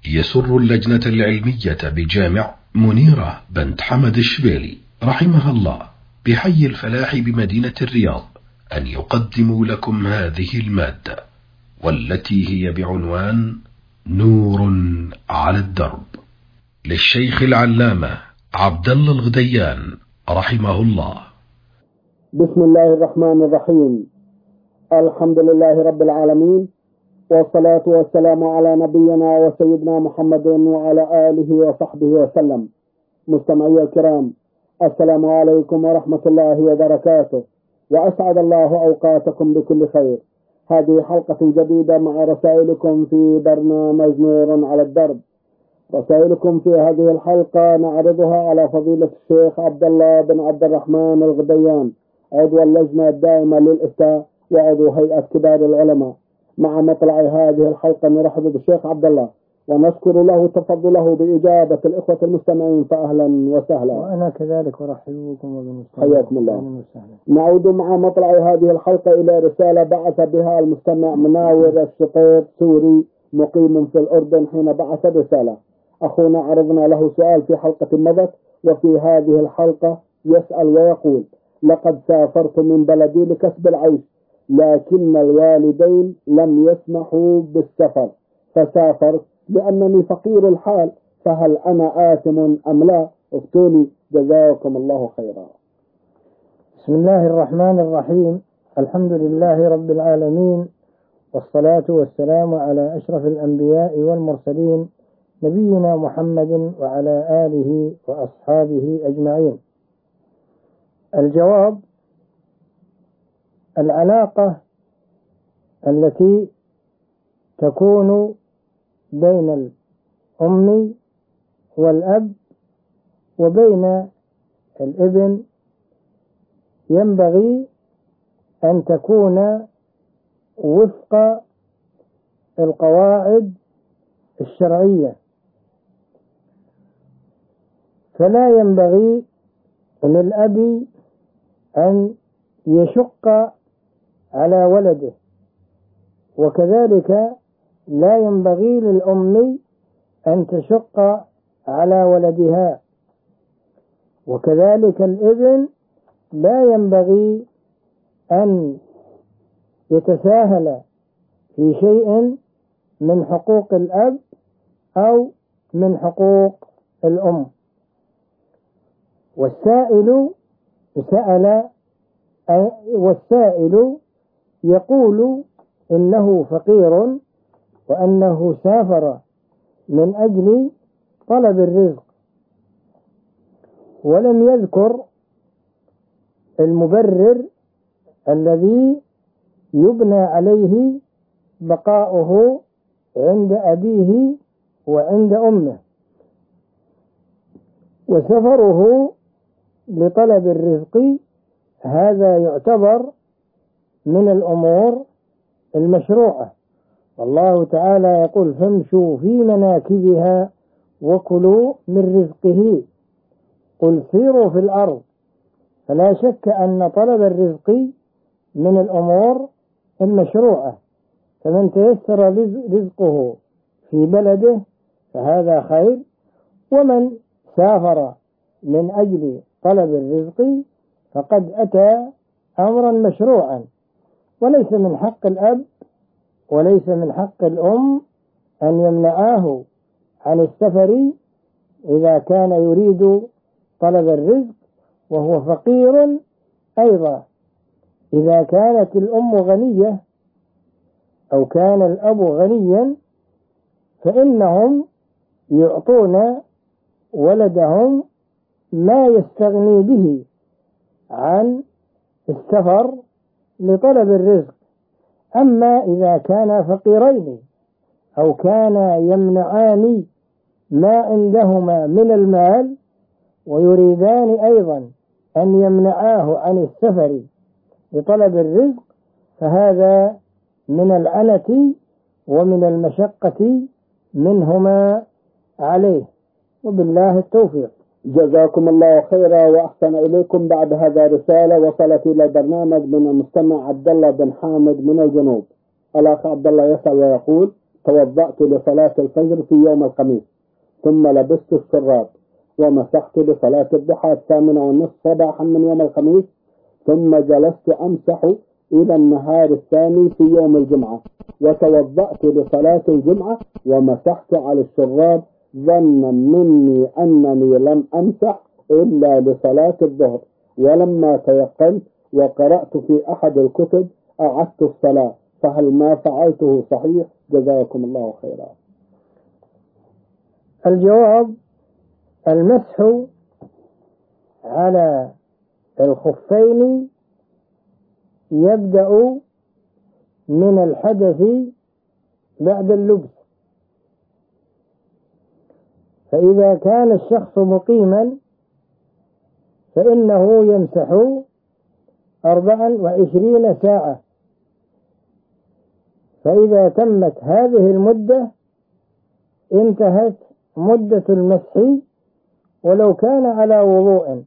يسر اللجنة العلمية بجامع منيرة بنت حمد الشبيلي رحمها الله بحي الفلاح بمدينة الرياض أن يقدموا لكم هذه المادة، والتي هي بعنوان نور على الدرب، للشيخ العلامة عبد الله الغديان رحمه الله. بسم الله الرحمن الرحيم. الحمد لله رب العالمين، والصلاة والسلام على نبينا وسيدنا محمد وعلى آله وصحبه وسلم. مستمعي الكرام، السلام عليكم ورحمة الله وبركاته، وأسعد الله أوقاتكم بكل خير. هذه حلقة جديدة مع رسائلكم في برنامج نور على الدرب. رسائلكم في هذه الحلقة نعرضها على فضيلة الشيخ عبد الله بن عبد الرحمن الغديان، عضو اللجنة الدائمة للإفتاء وعضو هيئة كبار العلماء. مع مطلع هذه الحلقة نرحب بالشيخ عبد الله ونشكر له تفضله بإجابة الإخوة المستمعين، فأهلا وسهلا. وأنا كذلك أرحب بكم وبالمستمعين. حياكم الله. نعود مع مطلع هذه الحلقة إلى رسالة بعث بها المستمع مناور الشقيط سوري مقيم في الأردن. حين بعث الرسالة أخونا عرضنا له سؤال في حلقة مضت، وفي هذه الحلقة يسأل ويقول: لقد سافرت من بلدي لكسب العيش، لكن الوالدين لم يسمحوا بالسفر فسافرت لأنني فقير الحال، فهل أنا آثم أم لا؟ افتوني جزاكم الله خيرا. بسم الله الرحمن الرحيم. الحمد لله رب العالمين، والصلاة والسلام على أشرف الأنبياء والمرسلين نبينا محمد وعلى آله وأصحابه أجمعين. الجواب: العلاقة التي تكون بين الأم والأب وبين الابن ينبغي أن تكون وفق القواعد الشرعية، فلا ينبغي للأب أن يشق على ولده، وكذلك لا ينبغي للأم أن تشق على ولدها، وكذلك الابن لا ينبغي أن يتساهل في شيء من حقوق الأب أو من حقوق الأم. والسائل يقول إنه فقير وأنه سافر من أجل طلب الرزق، ولم يذكر المبرر الذي يبنى عليه بقاؤه عند أبيه وعند أمه، وسفره لطلب الرزق هذا يعتبر من الأمور المشروعة. والله تعالى يقول: فامشوا في مناكبها وكلوا من رزقه قل سيروا في الأرض. فلا شك أن طلب الرزق من الأمور المشروعة، فمن تيسر رزقه في بلده فهذا خير، ومن سافر من أجل طلب الرزق فقد أتى أمرا مشروعا. وليس من حق الأب وليس من حق الأم أن يمنعاه عن السفر إذا كان يريد طلب الرزق وهو فقير. أيضا إذا كانت الأم غنية أو كان الأب غنيا فإنهم يعطون ولدهم ما يستغني به عن السفر لطلب الرزق. أما إذا كان فقيرين أو كان يمنعان ما عندهما من المال ويريدان أيضا أن يمنعاه عن السفر لطلب الرزق، فهذا من العنة ومن المشقة منهما عليه، وبالله التوفيق. جزاكم الله خيرا وأحسن إليكم. بعد هذا رسالة وصلت إلى البرنامج من المستمع عبد الله بن حامد من الجنوب. الأخ عبد الله يسأل ويقول: توضأت لصلاة الفجر في يوم الخميس، ثم لبست الشراب ومسحت لصلاة الضحى 8:30 صباحا من يوم الخميس، ثم جلست أمسح إلى النهار الثاني في يوم الجمعة، وتوضأت لصلاة الجمعة ومسحت على الشراب ظنا مني أنني لم أمسح إلا لصلاة الظهر، ولما تيقنت وقرأت في أحد الكتب أعدت الصلاة، فهل ما فعلته صحيح؟ جزاكم الله خيرا. الجواب: المسح على الخفين يبدأ من الحدث بعد اللبس، فإذا كان الشخص مقيما فإنه يمسح 24 ساعة، فإذا تمت هذه المدة انتهت مدة المسح ولو كان على وضوء.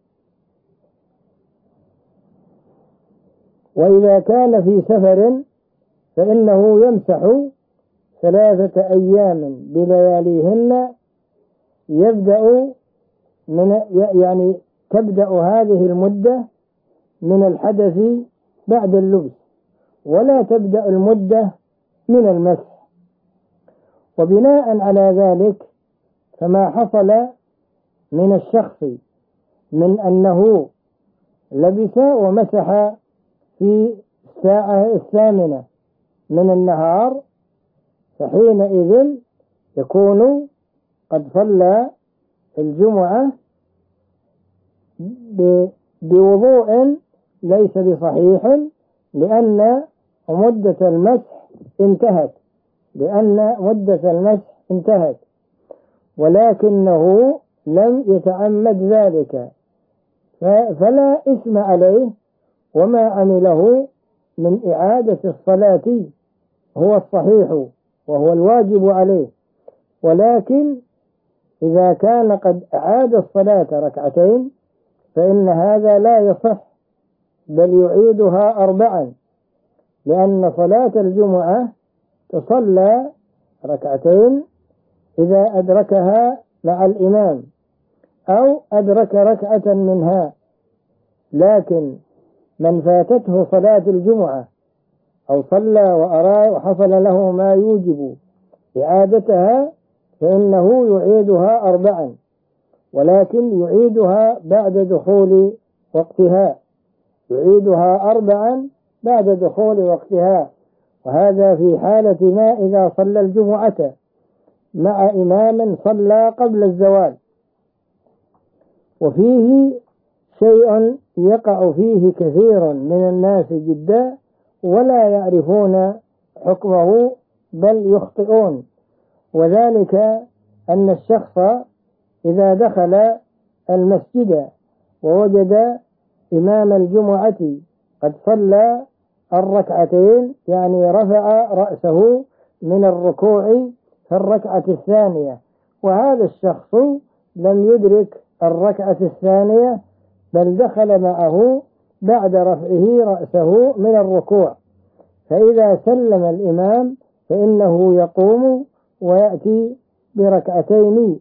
وإذا كان في سفر فإنه يمسح 3 أيام بلياليهن، يبدأ تبدأ هذه المدة من الحدث بعد اللبس، ولا تبدأ المدة من المسح. وبناء على ذلك فما حصل من الشخص من أنه لبس ومسح في الساعة 8 من النهار، فحينئذ يكون قد صلى الجمعة بوضوء ليس بصحيح، لأن مدة المسح انتهت، ولكنه لم يتعمد ذلك، فلا إثم عليه، وما عمله من إعادة الصلاة هو الصحيح وهو الواجب عليه. ولكن إذا كان قد أعاد الصلاة 2 فإن هذا لا يصح، بل يعيدها 4، لأن صلاة الجمعة تصلى 2 إذا أدركها مع الإمام أو أدرك 1 منها. لكن من فاتته صلاة الجمعة أو صلى وحصل له ما يوجب إعادتها فإنه يعيدها 4، ولكن يعيدها بعد دخول وقتها، وهذا في حالة ما إذا صلى الجمعة مع إمام صلى قبل الزوال. وفيه شيء يقع فيه كثير من الناس جدا ولا يعرفون حكمه بل يخطئون، وذلك أن الشخص إذا دخل المسجد ووجد إمام الجمعة قد صلى 2 يعني رفع رأسه من الركوع في 2 وهذا الشخص لم يدرك 2 بل دخل معه بعد رفعه رأسه من الركوع، فإذا سلم الإمام فإنه يقوم ويأتي ب2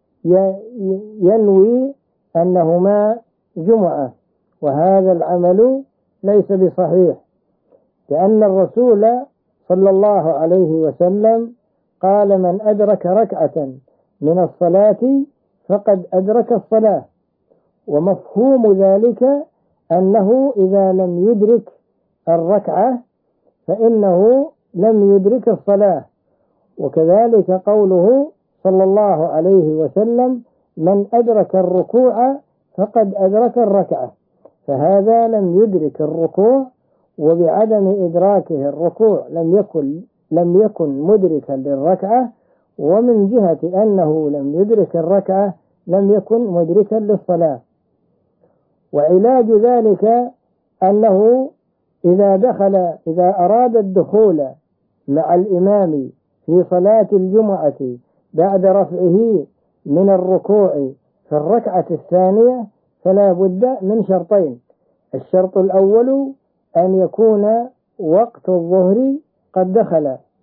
ينوي أنهما جمعة، وهذا العمل ليس بصحيح، لأن الرسول صلى الله عليه وسلم قال: من أدرك 2 من الصلاة فقد أدرك الصلاة. ومفهوم ذلك أنه إذا لم يدرك 2 فإنه لم يدرك الصلاة. وكذلك قوله صلى الله عليه وسلم: من أدرك الركوع فقد أدرك 2، فهذا لم يدرك الركوع، وبعدم إدراكه الركوع لم يكن مدركا لل2، ومن جهة أنه لم يدرك 2 لم يكن مدركا للصلاة. وعلاج ذلك أنه إذا أراد الدخول مع الإمام في صلاة الجمعة بعد رفعه من الركوع في 2 فلا بد من شرطين: الشرط الأول أن يكون وقت الظهر قد دخل،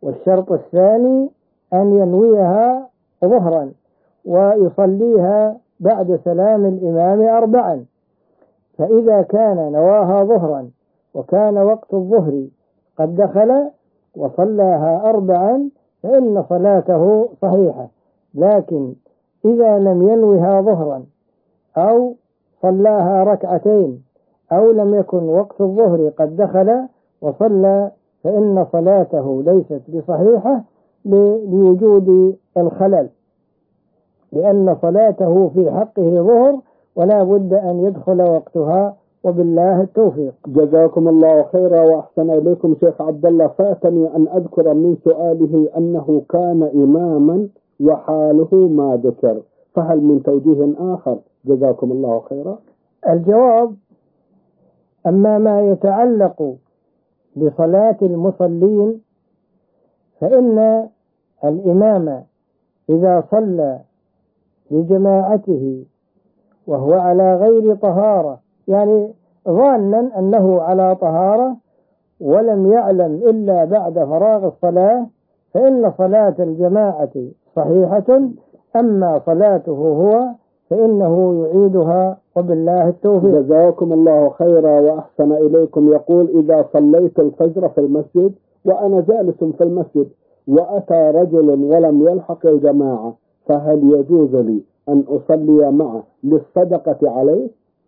والشرط الثاني أن ينويها ظهرا ويصليها بعد سلام الإمام 4. فإذا كان نواها ظهرا وكان وقت الظهر قد دخل وصلاها 4 فإن صلاته صحيحة. لكن إذا لم ينوها ظهرا أو صلاها 2 أو لم يكن وقت الظهر قد دخل وصلى فإن صلاته ليست بصحيحة لوجود الخلل، لأن صلاته في حقه ظهر ولا بد أن يدخل وقتها، وبالله التوفيق. جزاكم الله خيرا وأحسن إليكم شيخ عبد الله. فاتني أن أذكر من سؤاله أنه كان إماما وحاله ما ذكر، فهل من توجيه آخر؟ جزاكم الله خيرا. الجواب: أما ما يتعلق بصلاة المصلين فإن الإمام إذا صلى لجماعته وهو على غير طهارة، يعني ظانا أنه على طهارة ولم يعلم إلا بعد فراغ الصلاة، فإن صلاة الجماعة صحيحة، أما صلاته هو فإنه يعيدها، وبالله التوفيق. جزاكم الله خيرا وأحسن إليكم. يقول: إذا صليت الفجر في المسجد وأنا جالس في المسجد وأتى رجل ولم يلحق الجماعة، فهل يجوز لي أن أصلي معه للصدقة عليه؟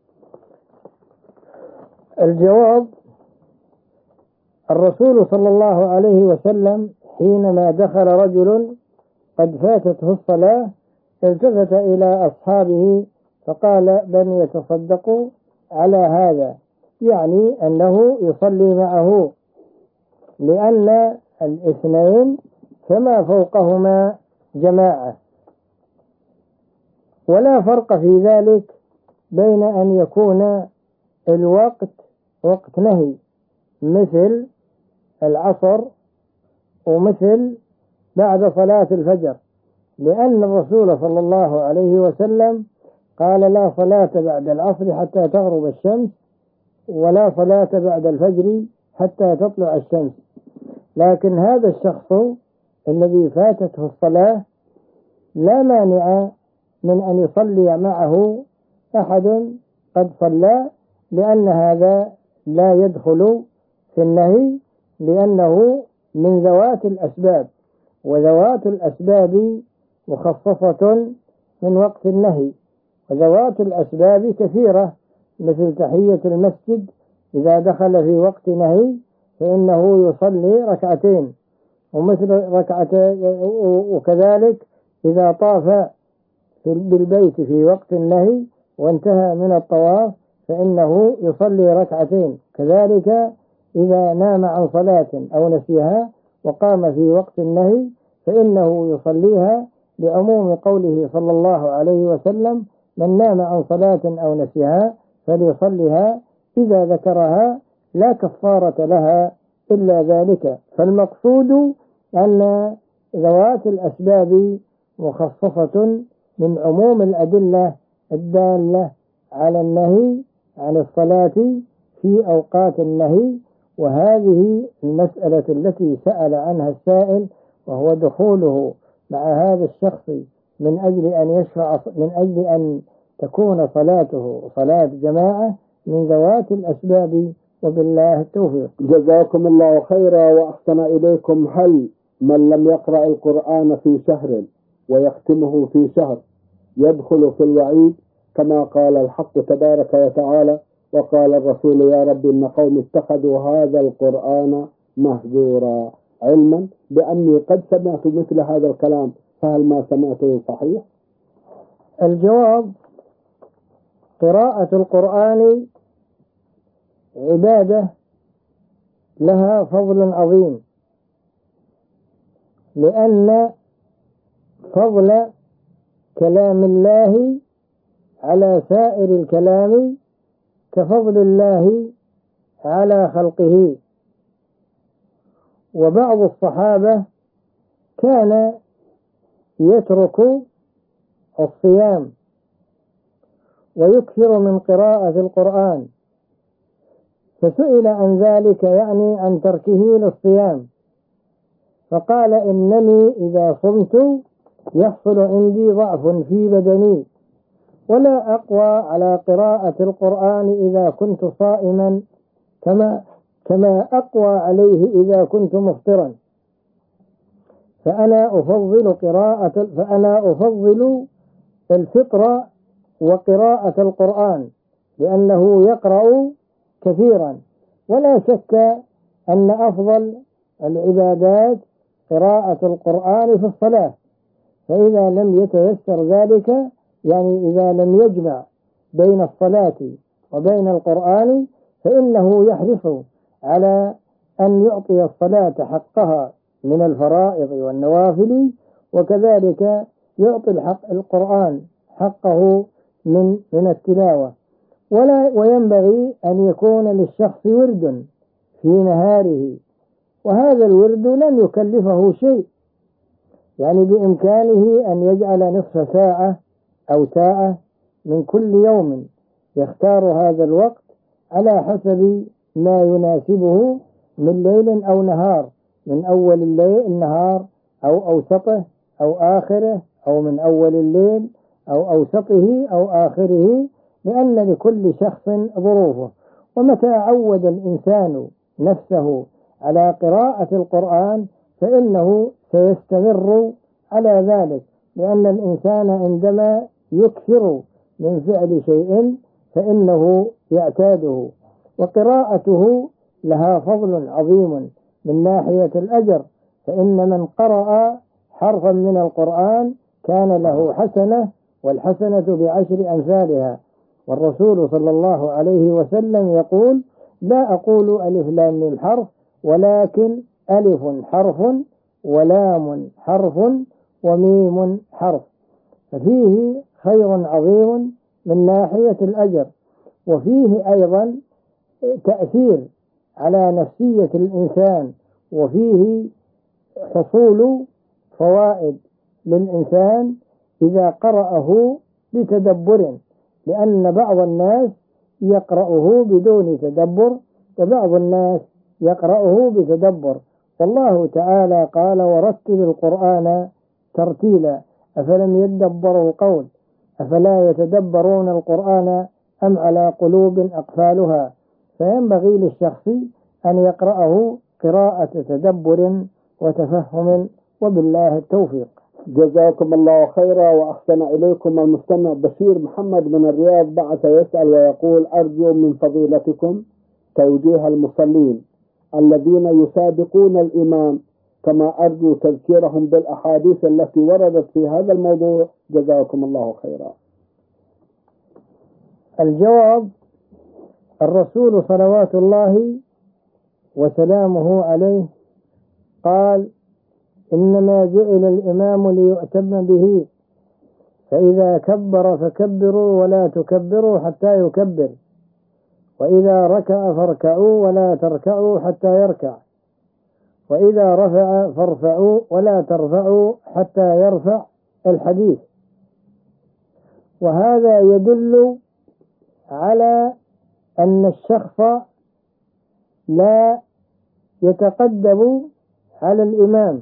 الجواب: الرسول صلى الله عليه وسلم حينما دخل رجل قد فاتته الصلاة التفت إلى أصحابه فقال: بل يتصدقوا على هذا، يعني أنه يصلي معه، لأن الاثنين فما فوقهما جماعة. ولا فرق في ذلك بين أن يكون الوقت وقت نهي مثل العصر ومثل بعد صلاة الفجر، لأن الرسول صلى الله عليه وسلم قال: لا صلاة بعد العصر حتى تغرب الشمس، ولا صلاة بعد الفجر حتى تطلع الشمس. لكن هذا الشخص الذي فاتته الصلاة لا مانع من أن يصلي معه أحد قد صلى، لأن هذا لا يدخل في النهي، لأنه من ذوات الأسباب، وذوات الأسباب مخصصة من وقت النهي، وذوات الأسباب كثيرة، مثل تحية المسجد إذا دخل في وقت نهي فإنه يصلي 2، ومثل وكذلك إذا طاف بالبيت في وقت النهي وانتهى من الطواف فإنه يصلي 2. كذلك إذا نام عن صلاة أو نسيها وقام في وقت النهي فإنه يصليها، لعموم قوله صلى الله عليه وسلم: من نام عن صلاة أو نسيها فليصلها إذا ذكرها، لا كفارة لها إلا ذلك. فالمقصود أن ذوات الأسباب مخصصة من عموم الأدلة الدالة على النهي عن الصلاة في أوقات النهي. وهذه المسألة التي سأل عنها السائل، وهو دخوله مع هذا الشخص من أجل أن تكون صلاته صلاة جماعة، من ذوات الأسباب، وبالله التوفيق. جزاكم الله خيرا وأحسن إليكم. هل من لم يقرأ القرآن في شهر ويختمه في شهر يدخل في الوعيد، كما قال الحق تبارك وتعالى: وقال الرسول يا رب إن قوم اتخذوا هذا القرآن مهجورا، علما بأني قد سمعت مثل هذا الكلام، فهل ما سمعته صحيح؟ الجواب: قراءة القرآن عبادة لها فضل عظيم، لأن فضل كلام الله على سائر الكلام كفضل الله على خلقه. وبعض الصحابة كان يترك الصيام ويكثر من قراءة القرآن، فسئل عن ذلك، يعني عن تركه للصيام، فقال إنني إذا صمت يحصل عندي ضعف في بدني، ولا أقوى على قراءة القرآن إذا كنت صائما كما أقوى عليه إذا كنت مفطرا، فأنا أفضل الفطر وقراءة القرآن لأنه يقرأ كثيرا. ولا شك أن أفضل العبادات قراءة القرآن في الصلاة، فإذا لم يتيسر ذلك، يعني إذا لم يجمع بين الصلاة وبين القرآن، فإنه يحرص على أن يعطي الصلاة حقها من الفرائض والنوافل، وكذلك يعطي القرآن حقه من التلاوة. وينبغي أن يكون للشخص ورد في نهاره، وهذا الورد لن يكلفه شيء، يعني بإمكانه أن يجعل نصف ساعة أو ساعة من كل يوم، يختار هذا الوقت على حسب ما يناسبه من ليل أو نهار، من أول النهار أو أوسطه أو آخره، أو من أول الليل أو أوسطه أو آخره، لأن لكل شخص ظروفه. ومتى عود الإنسان نفسه على قراءة القرآن فإنه سيستمر على ذلك، لأن الإنسان عندما يكثر من فعل شيء فإنه يعتاده، وقراءته لها فضل عظيم من ناحية الأجر، فإن من قرأ حرفا من القرآن كان له حسنة، والحسنة بعشر أمثالها. والرسول صلى الله عليه وسلم يقول: لا أقول ألف لام ميم حرف، ولكن ألف حرف ولام حرف وميم حرف، ففيه خير عظيم من ناحية الأجر، وفيه أيضا تأثير على نفسية الإنسان، وفيه حصول فوائد للإنسان إذا قرأه بتدبر، لأن بعض الناس يقرأه بدون تدبر، وبعض الناس يقرأه بتدبر. والله تعالى قال: ورتل القرآن ترتيلا أفلم يدبروا القول أفلا يتدبرون القرآن أم على قلوب أقفالها. فينبغي للشخص أن يقرأه قراءة تدبر وتفهم، وبالله التوفيق. جزاكم الله خيرا وأحسن إليكم. المستمع بشير محمد من الرياض بعث يسأل ويقول: أرجو من فضيلتكم توجيه المصلين الذين يسابقون الإمام، كما أرجو تذكيرهم بالأحاديث التي وردت في هذا الموضوع، جزاكم الله خيرا. الجواب: الرسول صلوات الله وسلامه عليه قال: إنما جعل الإمام ليؤتم به، فإذا كبر فكبروا ولا تكبروا حتى يكبر، وإذا ركع فاركعوا ولا تركعوا حتى يركع، وإذا رفع فارفعوا ولا ترفعوا حتى يرفع. الحديث. وهذا يدل على أن الشخص لا يتقدم على الإمام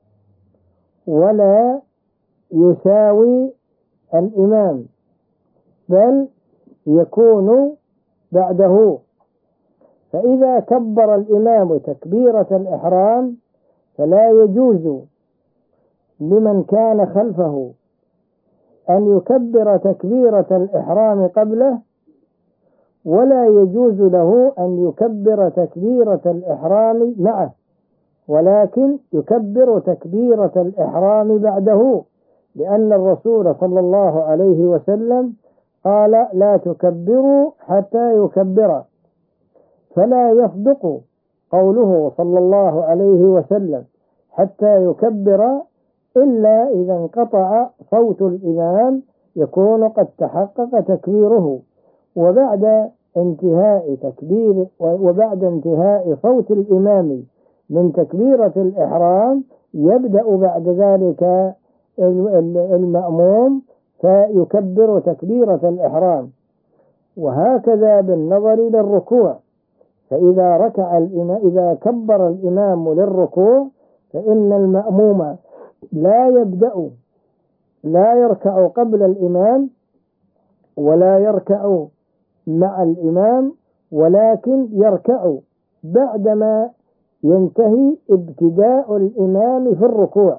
ولا يساوي الإمام، بل يكون بعده. فإذا كبر الإمام تكبيرة الإحرام فلا يجوز لمن كان خلفه أن يكبر تكبيرة الإحرام قبله، ولا يجوز له أن يكبر تكبيرة الإحرام معه، ولكن يكبر تكبيرة الإحرام بعده، لأن الرسول صلى الله عليه وسلم قال: لا تكبروا حتى يكبر. فلا يصدق قوله صلى الله عليه وسلم حتى يكبر إلا إذا انقطع صوت الإمام يكون قد تحقق تكبيره، وبعد انتهاء صوت الإمام من تكبيرة الإحرام يبدأ بعد ذلك المأموم فيكبر تكبيرة الإحرام. وهكذا بالنظر للركوع، فإذا كبر الإمام للركوع فإن المأموم لا يركع قبل الإمام ولا يركع مع الإمام، ولكن يركع بعدما ينتهي ابتداء الإمام في الركوع،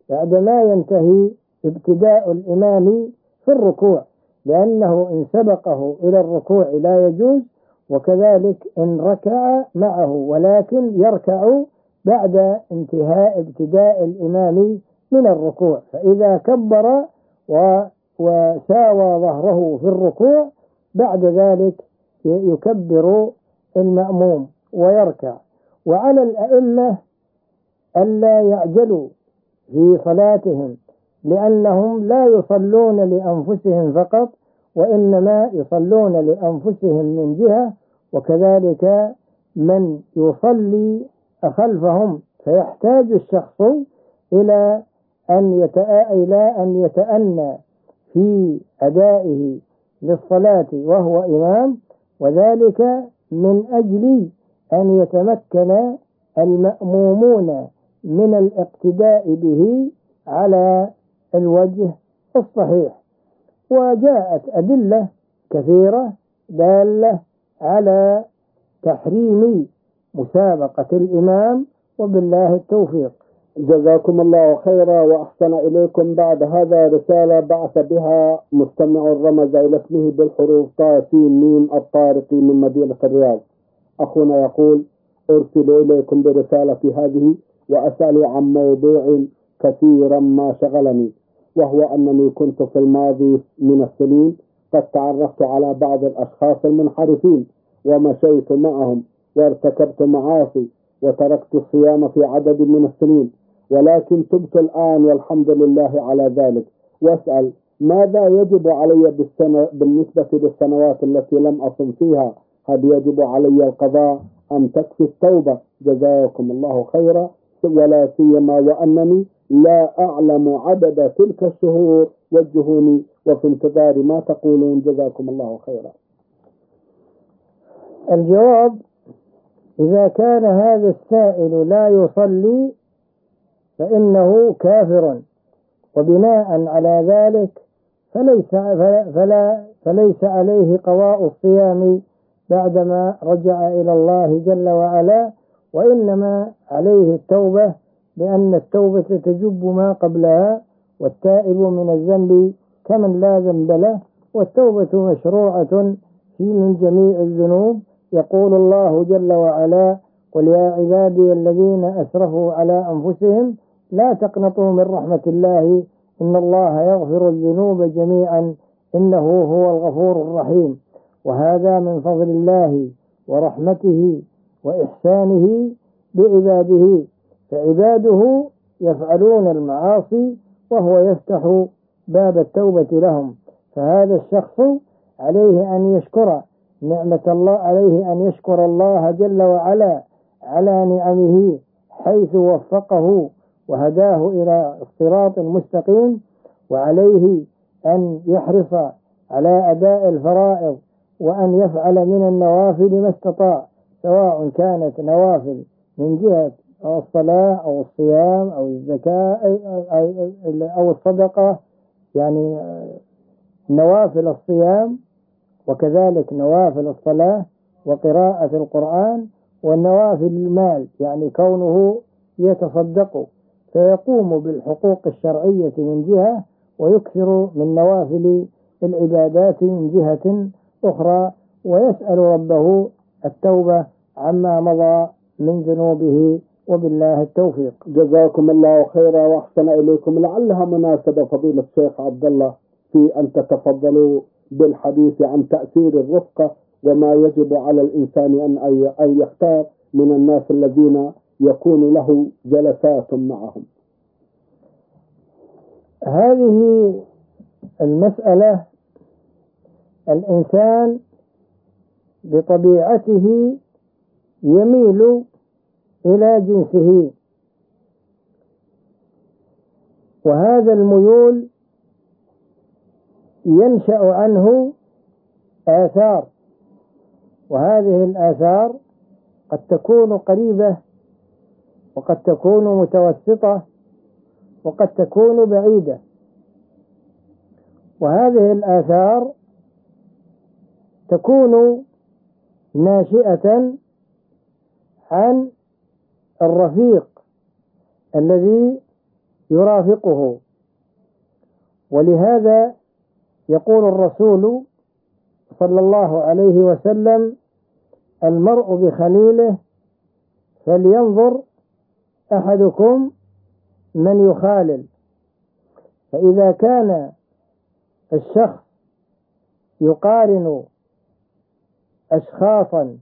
لأنه إن سبقه إلى الركوع لا يجوز، وكذلك إن ركع معه، ولكن يركع بعد انتهاء ابتداء الإمام من الركوع. فإذا كبر وساوى ظهره في الركوع بعد ذلك يكبر المأموم ويركع. وعلى الأئمة ألا يعجلوا في صلاتهم، لأنهم لا يصلون لأنفسهم فقط، وإنما يصلون لأنفسهم من جهة، وكذلك من يصلي خلفهم، فيحتاج الشخص إلى أن يتأنى في أدائه للصلاة وهو إمام، وذلك من أجل أن يتمكن المأمومون من الاقتداء به على الوجه الصحيح. وجاءت أدلة كثيرة دالة على تحريم مسابقة الإمام، وبالله التوفيق. جزاكم الله خيرا وأحسن إليكم. بعد هذا رسالة بعث بها مستمع رمز إلى اسمه بالحروف طاسين الطارقي من مدينة الرياض. أخونا يقول: أرسل إليكم برسالة هذه وأسأل عن موضوع كثيرا ما شغلني، وهو أنني كنت في الماضي من السنين قد تعرفت على بعض الأشخاص المنحرفين ومشيت معهم وارتكبت معاصي وتركت الصيام في عدد من السنين، ولكن تبت الآن والحمد لله على ذلك. واسأل ماذا يجب علي بالنسبة للسنوات التي لم أصم فيها؟ هل يجب علي القضاء أم تكفي التوبة؟ جزاكم الله خيرا، ولا سيما وأنني لا أعلم عدد تلك الشهور، وجهوني وفي انتظار ما تقولون. جزاكم الله خيرا. الجواب: إذا كان هذا السائل لا يصلي فإنه كافر، وبناء على ذلك فليس عليه قضاء الصيام بعدما رجع إلى الله جل وعلا، وإنما عليه التوبة، لأن التوبة تجب ما قبلها، والتائب من الذنب كمن لا ذنب له، والتوبة مشروعة في من جميع الذنوب. يقول الله جل وعلا: قل يا عبادي الذين أسرفوا على أنفسهم لا تقنطوا من رحمة الله إن الله يغفر الذنوب جميعا إنه هو الغفور الرحيم. وهذا من فضل الله ورحمته وإحسانه بعباده، فعباده يفعلون المعاصي وهو يفتح باب التوبة لهم، فهذا الشخص عليه أن يشكر نعمة الله، عليه أن يشكر الله جل وعلا على نعمه حيث وفقه وهداه إلى الصراط المستقيم، وعليه أن يحرص على أداء الفرائض، وأن يفعل من النوافل ما استطاع، سواء كانت نوافل من جهة الصلاة أو الصيام أو الزكاة أو الصدقة، يعني نوافل الصيام، وكذلك نوافل الصلاة وقراءة القرآن، والنوافل المال، يعني كونه يتصدق فيقوم بالحقوق الشرعية من جهة، ويكثر من نوافل العبادات من جهة أخرى، ويسأل ربه التوبة عما مضى من ذنوبه، وبالله التوفيق. جزاكم الله خيرا وأحسن إليكم. لعلها مناسبة فضيلة الشيخ عبد الله في أن تتفضلوا بالحديث عن تأثير الرفقة، وما يجب على الإنسان أن يختار من الناس الذين يكون له جلسات معهم. هذه المسألة الإنسان بطبيعته يميل إلى جنسه، وهذا الميول ينشأ عنه آثار، وهذه الآثار قد تكون قريبة وقد تكون متوسطة وقد تكون بعيدة. وهذه الآثار تكون ناشئة عن الرفيق الذي يرافقه. ولهذا يقول الرسول صلى الله عليه وسلم: المرء بخليله فلينظر أحدكم من يخالل. فإذا كان الشخص يقارن أشخاصا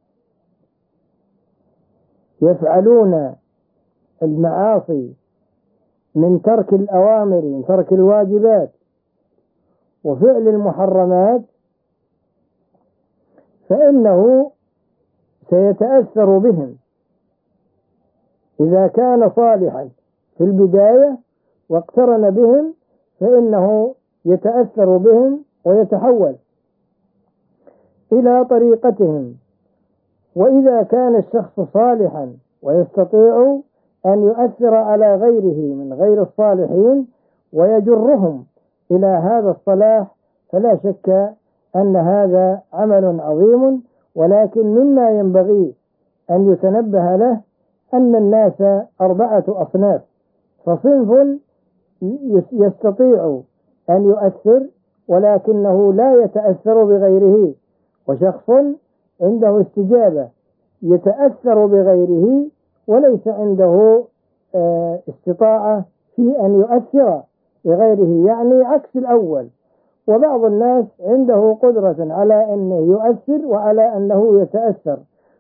يفعلون المعاصي من ترك الأوامر، من ترك الواجبات وفعل المحرمات، فإنه سيتأثر بهم. إذا كان صالحا في البداية واقترن بهم فإنه يتأثر بهم ويتحول إلى طريقتهم. وإذا كان الشخص صالحا ويستطيع أن يؤثر على غيره من غير الصالحين ويجرهم إلى هذا الصلاح، فلا شك أن هذا عمل عظيم. ولكن مما ينبغي أن يتنبه له أن الناس 4 أصناف: فصنف يستطيع أن يؤثر ولكنه لا يتأثر بغيره، وشخص عنده استجابة يتأثر بغيره وليس عنده استطاعة في أن يؤثر بغيره، يعني عكس الأول. وبعض الناس عنده قدرة على أنه يؤثر وعلى أنه يتأثر.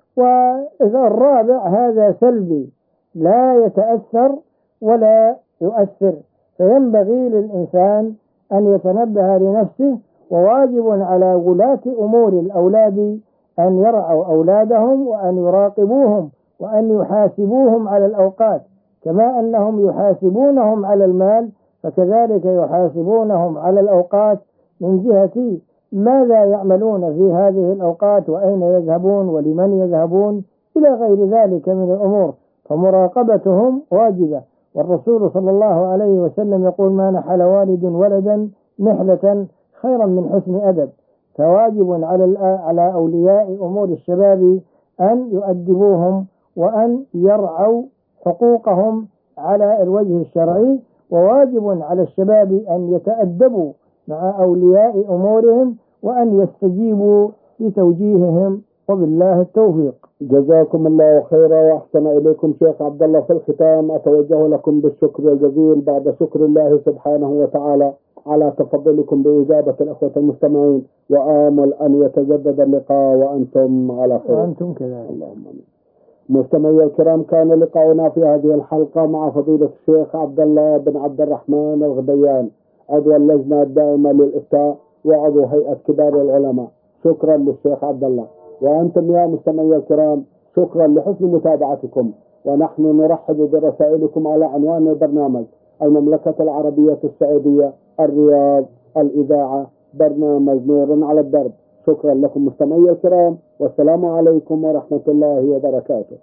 والرابع هذا سلبي لا يتأثر ولا يؤثر. فينبغي للإنسان أن يتنبه لنفسه، وواجب على ولاة أمور الأولاد أن يرعوا أولادهم وأن يراقبوهم وأن يحاسبوهم على الأوقات، كما أنهم يحاسبونهم على المال فكذلك يحاسبونهم على الأوقات، من جهة ماذا يعملون في هذه الأوقات وأين يذهبون ولمن يذهبون إلى غير ذلك من الأمور. فمراقبتهم واجبة. والرسول صلى الله عليه وسلم يقول: ما نحل والد ولدا نحلة خيرا من حسن أدب. فواجب على أولياء أمور الشباب أن يؤدبوهم وأن يرعوا حقوقهم على الوجه الشرعي، وواجب على الشباب أن يتأدبوا مع أولياء أمورهم وأن يستجيبوا لتوجيههم، وبالله التوفيق. جزاكم الله خيرا وأحسن إليكم شيخ عبد الله. في الختام أتوجه لكم بالشكر الجزيل بعد شكر الله سبحانه وتعالى على تفضلكم بإجابة الأخوة المستمعين، وآمل أن يتجدد اللقاء وأنتم على خير. وأنتم كذلك. اللهم آمين. مستمعي الكرام، كان لقاؤنا في هذه الحلقة مع فضيلة الشيخ عبد الله بن عبد الرحمن الغديان، عضو اللجنة الدائمة للإفتاء وعضو هيئة كبار العلماء. شكرا للشيخ عبد الله. وأنتم يا مستمعي الكرام شكرا لحسن متابعتكم، ونحن نرحب برسائلكم على عنوان البرنامج: المملكة العربية السعودية، الرياض، الإذاعة، برنامج نور على الدرب. شكرا لكم مستمعي الكرام، والسلام عليكم ورحمة الله وبركاته.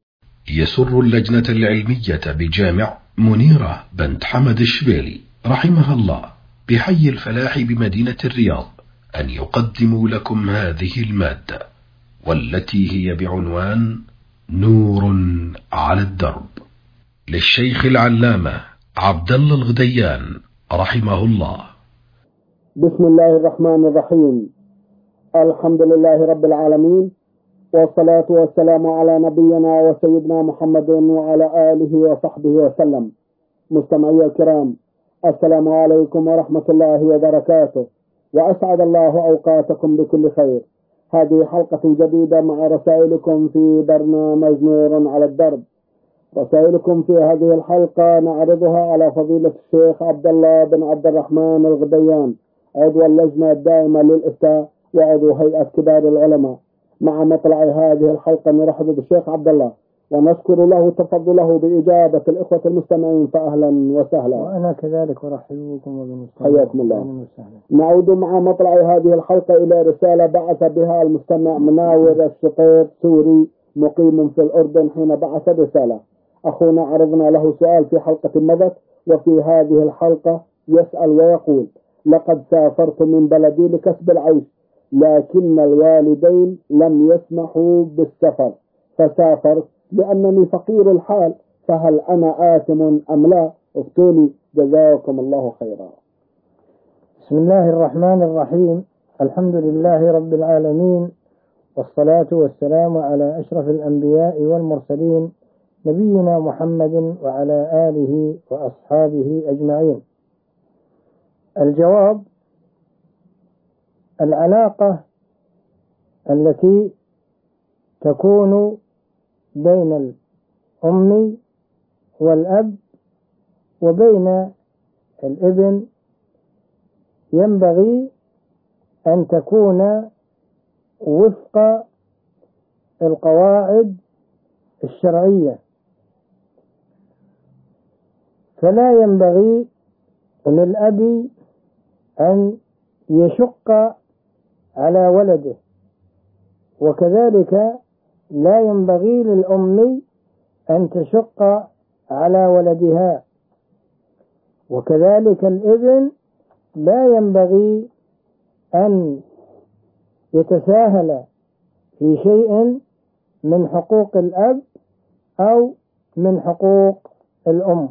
يسر اللجنة العلمية بجامع منيرة بنت حمد الشبيلي رحمها الله بحي الفلاح بمدينة الرياض أن يقدموا لكم هذه المادة، والتي هي بعنوان نور على الدرب، للشيخ العلامة عبد الله الغديان رحمه الله. بسم الله الرحمن الرحيم. الحمد لله رب العالمين، والصلاة والسلام على نبينا وسيدنا محمد وعلى آله وصحبه وسلم. مستمعي الكرام، السلام عليكم ورحمة الله وبركاته، وأسعد الله أوقاتكم بكل خير. هذه حلقة جديدة مع رسائلكم في برنامج نور على الدرب. رسائلكم في هذه الحلقة نعرضها على فضيلة الشيخ عبد الله بن عبد الرحمن الغديان، عضو اللجنة الدائمة للإفتاء وعضو هيئة كبار العلماء. مع مطلع هذه الحلقة نرحب بالشيخ عبد الله ونشكر له تفضله بإجابة الإخوة المستمعين، فأهلا وسهلا. وأنا كذلك أرحب بكم وبالمستمعين. حياكم الله. نعود مع مطلع هذه الحلقة إلى رسالة بعث بها المستمع مناور الشقيط سوري مقيم في الأردن حين بعث رسالة: أخونا عرضنا له سؤال في حلقة مضت، وفي هذه الحلقة يسأل ويقول: لقد سافرت من بلدي لكسب العيش، لكن الوالدين لم يسمحوا بالسفر فسافرت لأنني فقير الحال، فهل أنا آثم أم لا؟ افتوني جزاكم الله خيرا. بسم الله الرحمن الرحيم. الحمد لله رب العالمين، والصلاة والسلام على أشرف الأنبياء والمرسلين، نبينا محمد وعلى آله وأصحابه أجمعين. الجواب: العلاقة التي تكون بين الأم والأب وبين الابن ينبغي أن تكون وفق القواعد الشرعية، فلا ينبغي للأب أن يشق على ولده، وكذلك لا ينبغي للأم أن تشق على ولدها، وكذلك الابن لا ينبغي أن يتساهل في شيء من حقوق الأب أو من حقوق الأم.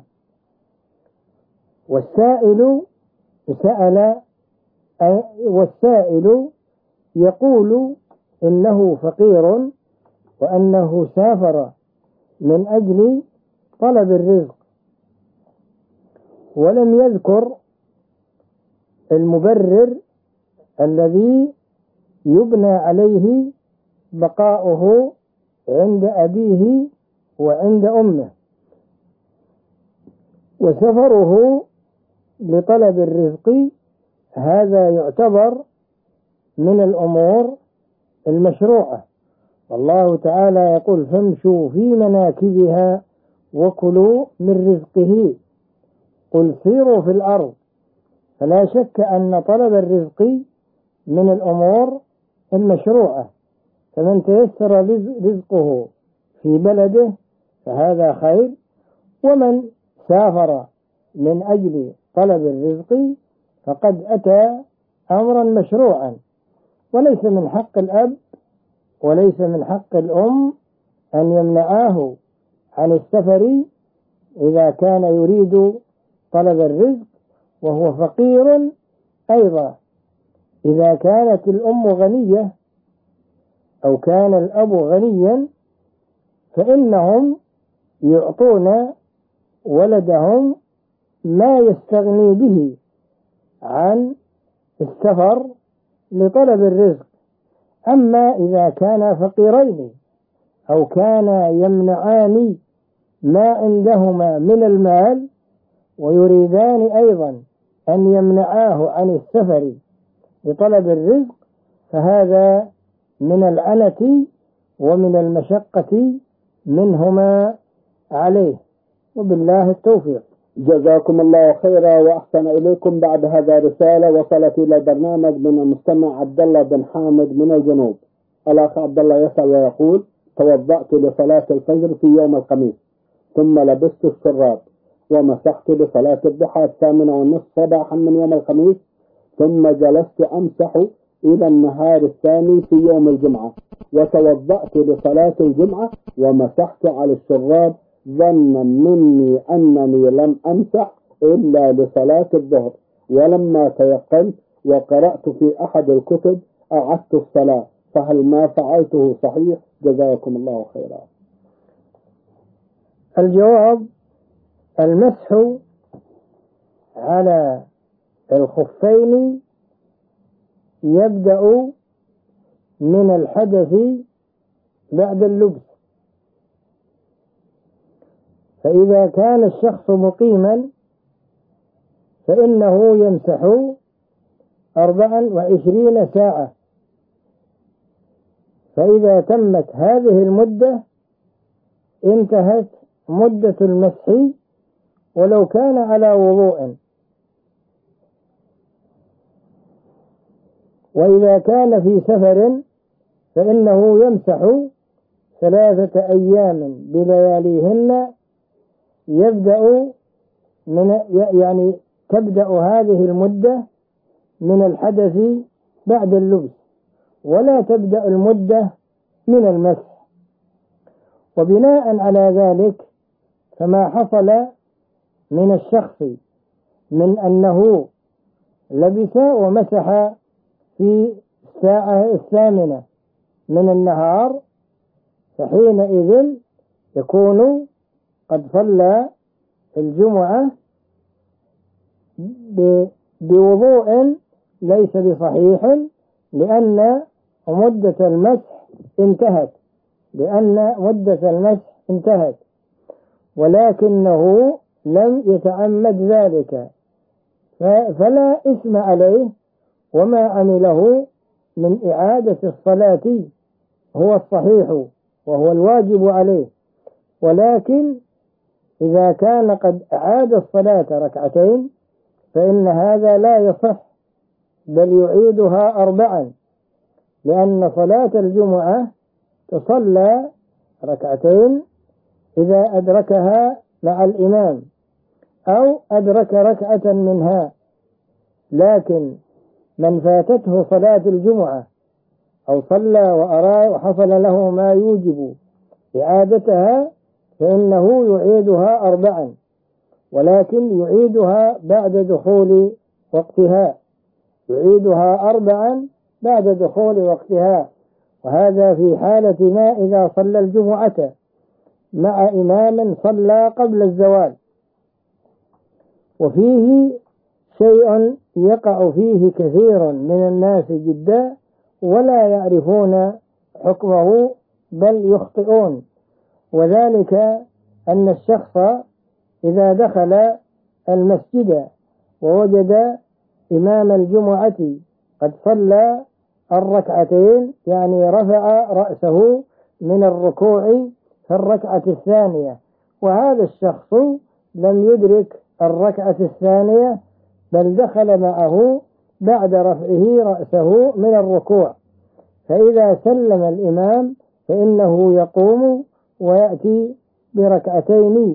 والسائل يقول إنه فقير وأنه سافر من أجل طلب الرزق، ولم يذكر المبرر الذي يبنى عليه بقاؤه عند أبيه وعند أمه، وسفره لطلب الرزق هذا يعتبر من الأمور المشروعة، والله تعالى يقول: فامشوا في مناكبها وكلوا من رزقه قل سيروا في الأرض. فلا شك أن طلب الرزق من الأمور المشروعة، فمن تيسر رزقه في بلده فهذا خير، ومن سافر من أجل طلب الرزق فقد أتى أمرا مشروعا. وليس من حق الأب وليس من حق الأم أن يمنعاه عن السفر إذا كان يريد طلب الرزق وهو فقير أيضا. إذا كانت الأم غنية أو كان الأب غنيا فإنهم يعطون ولدهم ما يستغني به عن السفر لطلب الرزق. أما إذا كان فقيرين أو كان يمنعان ما عندهما من المال ويريدان أيضا أن يمنعاه عن السفر لطلب الرزق، فهذا من العنة ومن المشقة منهما عليه، وبالله التوفيق. جزاكم الله خيرا وأحسن إليكم. بعد هذا رسالة وصلت إلى البرنامج من المستمع عبد الله بن حامد من الجنوب. الأخ عبد الله يسأل ويقول: توضأت لصلاة الفجر في يوم الخميس، ثم لبست الشراب ومسحت لصلاة الضحى 8:30 صباحا من يوم الخميس، ثم جلست أمسح إلى النهار الثاني في يوم الجمعة، وتوضأت لصلاة الجمعة ومسحت على الشراب ظنا مني أنني لم أمسح إلا لصلاة الظهر، ولما تيقنت وقرأت في أحد الكتب أعدت الصلاة، فهل ما فعلته صحيح؟ جزاكم الله خيرا. الجواب: المسح على الخفين يبدأ من الحدث بعد اللبس، فإذا كان الشخص مقيما فإنه يمسح 24 ساعة، فإذا تمت هذه المدة انتهت مدة المسح ولو كان على وضوء. وإذا كان في سفر فإنه يمسح 3 أيام بلياليهن يبدأ يعني تبدأ هذه المدة من الحدث بعد اللبس، ولا تبدأ المدة من المسح. وبناء على ذلك فما حصل من الشخص من أنه لبس ومسح في الساعة 8 من النهار، فحينئذ يكون قد صلى الجمعة بوضوء ليس بصحيح، لأن مدة المسح انتهت، ولكنه لم يتعمد ذلك، فلا إثم عليه، وما عمله من إعادة الصلاة هو الصحيح وهو الواجب عليه. ولكن إذا كان قد أعاد الصلاة 2 فإن هذا لا يصح، بل يعيدها 4، لأن صلاة الجمعة تصلى 2 إذا أدركها مع الإمام أو أدرك 1 منها. لكن من فاتته صلاة الجمعة أو صلى وأرى وحصل له ما يوجب إعادتها فإنه يعيدها 4، ولكن يعيدها بعد دخول وقتها، وهذا في حالة ما إذا صلى الجمعة مع إمام صلى قبل الزوال. وفيه شيء يقع فيه كثير من الناس جدا ولا يعرفون حكمه بل يخطئون، وذلك أن الشخص إذا دخل المسجد ووجد إمام الجمعة قد صلى 2 يعني رفع رأسه من الركوع في 2 وهذا الشخص لم يدرك 2 بل دخل معه بعد رفعه رأسه من الركوع، فإذا سلم الإمام فإنه يقوم ويأتي ب2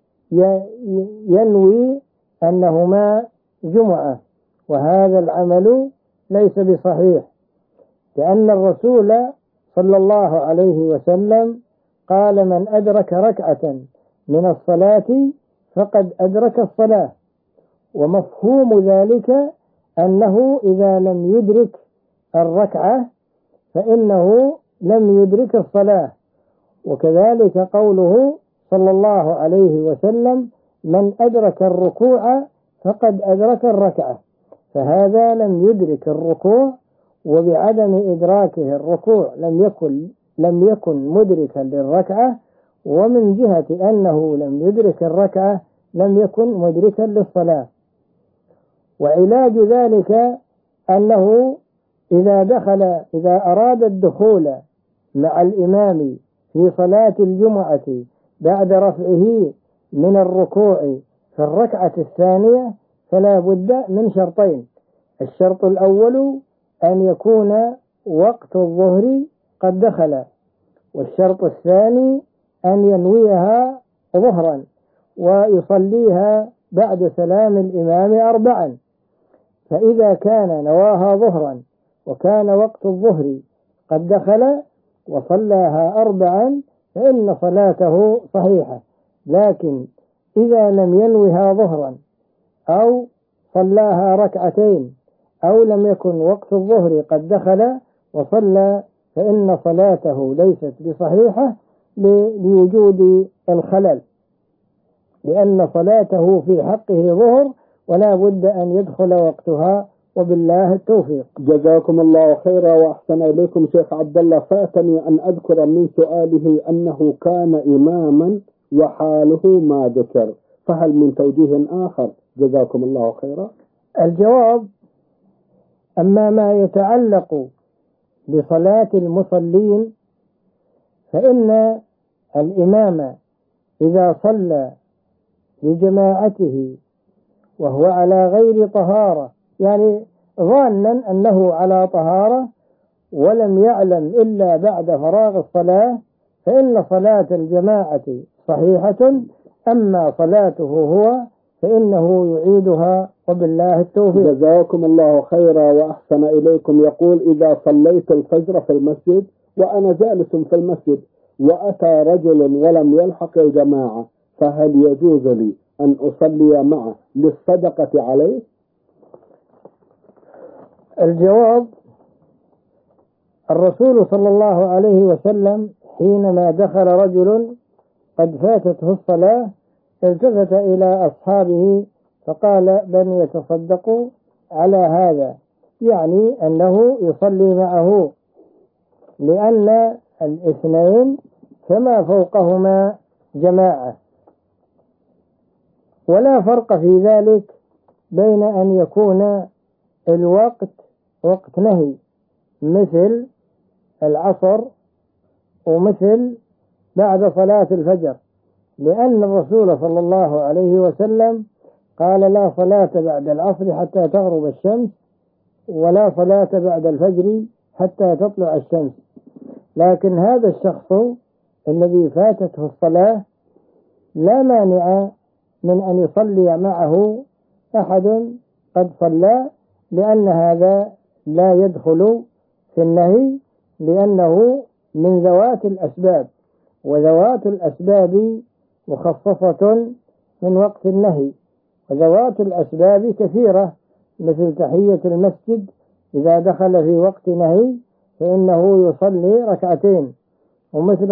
ينوي أنهما جمعة، وهذا العمل ليس بصحيح، لأن الرسول صلى الله عليه وسلم قال: من أدرك 2 من الصلاة فقد أدرك الصلاة. ومفهوم ذلك أنه إذا لم يدرك 2 فإنه لم يدرك الصلاة. وكذلك قوله صلى الله عليه وسلم: من أدرك الركوع فقد أدرك 2، فهذا لم يدرك الركوع، وبعدم إدراكه الركوع لم يكن مدركا للركعة، ومن جهة أنه لم يدرك الركعة لم يكن مدركا للصلاة. وعلاج ذلك أنه إذا أراد الدخول مع الإمام في صلاة الجمعة بعد رفعه من الركوع في 2 فلا بد من شرطين: الشرط الأول أن يكون وقت الظهر قد دخل، والشرط الثاني أن ينويها ظهرا ويصليها بعد سلام الإمام 4، فإذا كان نواها ظهرا وكان وقت الظهر قد دخل وصلاها 4 فإن صلاته صحيحة. لكن إذا لم ينوها ظهرا أو صلاها 2 أو لم يكن وقت الظهر قد دخل وصلى فإن صلاته ليست بصحيحة لوجود الخلل، لأن صلاته في حقه ظهر ولا بد أن يدخل وقتها، وبالله التوفيق. جزاكم الله خيرا وأحسن إليكم شيخ عبد الله. فاتني أن أذكر من سؤاله أنه كان إماما وحاله ما ذكر، فهل من توجيه آخر؟ جزاكم الله خيرا. الجواب: أما ما يتعلق بصلاة المصلين فإن الإمام إذا صلى لجماعته وهو على غير طهارة، يعني ظانا أنه على طهارة ولم يعلم إلا بعد فراغ الصلاة، فإن صلاة الجماعة صحيحة أما صلاته هو فإنه يعيدها، وبالله التوفيق. جزاكم الله خيرا وأحسن إليكم. يقول: إذا صليت الفجر في المسجد وأنا جالس في المسجد وأتى رجل ولم يلحق الجماعة، فهل يجوز لي أن أصلي معه للصدقة عليه؟ الجواب: الرسول صلى الله عليه وسلم حينما دخل رجل قد فاتته الصلاة التفت إلى أصحابه فقال: من يتصدق على هذا، يعني أنه يصلي معه، لأن الاثنين كما فوقهما جماعة. ولا فرق في ذلك بين أن يكون الوقت وقت نهي مثل العصر ومثل بعد صلاة الفجر، لأن الرسول صلى الله عليه وسلم قال: لا صلاة بعد العصر حتى تغرب الشمس، ولا صلاة بعد الفجر حتى تطلع الشمس. لكن هذا الشخص الذي فاتته الصلاة لا مانع من أن يصلي معه أحد قد صلى، لأن هذا لا يدخل في النهي، لأنه من ذوات الأسباب، وذوات الأسباب مخصصة من وقت النهي. وذوات الأسباب كثيرة، مثل تحية المسجد إذا دخل في وقت نهي فإنه يصلي ركعتين، ومثل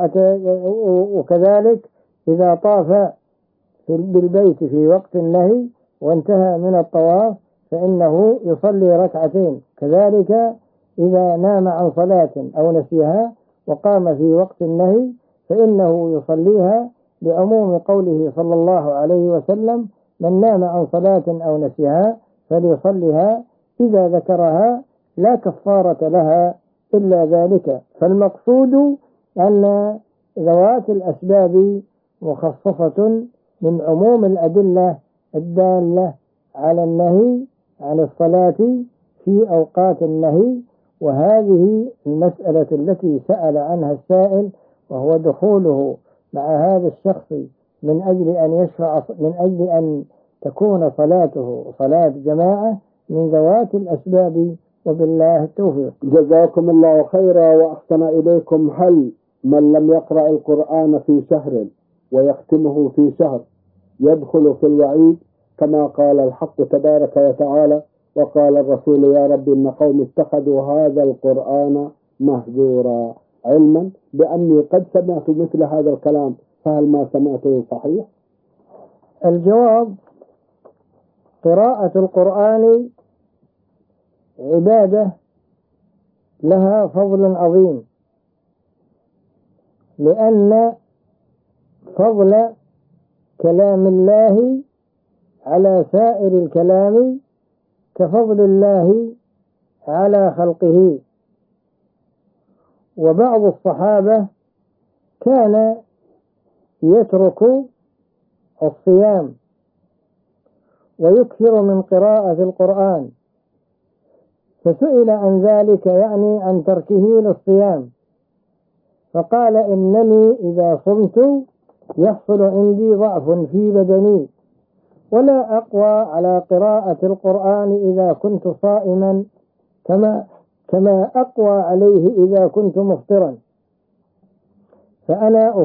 وكذلك إذا طاف بالبيت في وقت النهي وانتهى من الطواف فإنه يصلي ركعتين. كذلك إذا نام عن صلاة أو نسيها وقام في وقت النهي فإنه يصليها، لعموم قوله صلى الله عليه وسلم: من نام عن صلاة أو نسيها فليصلها إذا ذكرها لا كفارة لها إلا ذلك. فالمقصود أن ذوات الأسباب مخصصة من عموم الأدلة الدالة على النهي عن الصلاة في أوقات النهي. وهذه المسألة التي سأل عنها السائل، وهو دخوله مع هذا الشخص من أجل أن تكون صلاته صلاة جماعة، من ذوات الأسباب، وبالله التوفيق. جزاكم الله خيرا وأحسن إليكم. هل من لم يقرأ القرآن في شهر ويختمه في شهر يدخل في الوعيد كما قال الحق تبارك وتعالى: وقال الرسول يا رب إن قوم اتخذوا هذا القرآن مهجورا؟ علما بأني قد سمعت مثل هذا الكلام، فهل ما سمعته صحيح؟ الجواب: قراءة القرآن عبادة لها فضل عظيم، لأن فضل كلام الله على سائر الكلام كفضل الله على خلقه. وبعض الصحابة كان يترك الصيام ويكثر من قراءة القرآن، فسئل عن ذلك، يعني عن تركه للصيام، فقال: إنني إذا صمت يحصل عندي ضعف في بدني، ولا أقوى على قراءة القرآن إذا كنت صائما كما أقوى عليه إذا كنت مفطرا، فأنا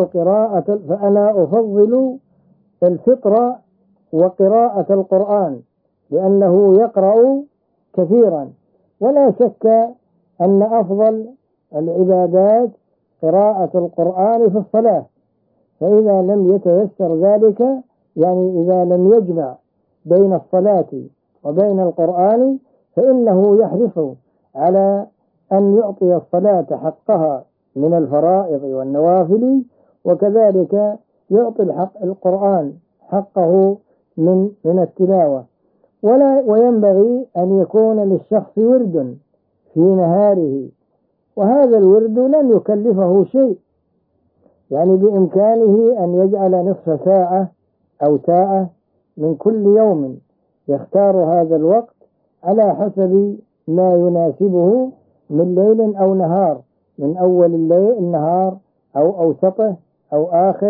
أفضل الفطر وقراءة القرآن، لأنه يقرأ كثيرا. ولا شك أن أفضل العبادات قراءة القرآن في الصلاة، فإذا لم يتيسر ذلك، يعني إذا لم يجمع بين الصلاة وبين القرآن، فإنه يحرص على أن يعطي الصلاة حقها من الفرائض والنوافل، وكذلك يعطي القرآن حقه من التلاوة. وينبغي أن يكون للشخص ورد في نهاره، وهذا الورد لن يكلفه شيء، يعني بإمكانه أن يجعل نصف ساعة أو ساعة من كل يوم، يختار هذا الوقت على حسب ما يناسبه من ليل أو نهار، من أول النهار أو أوسطه أو آخره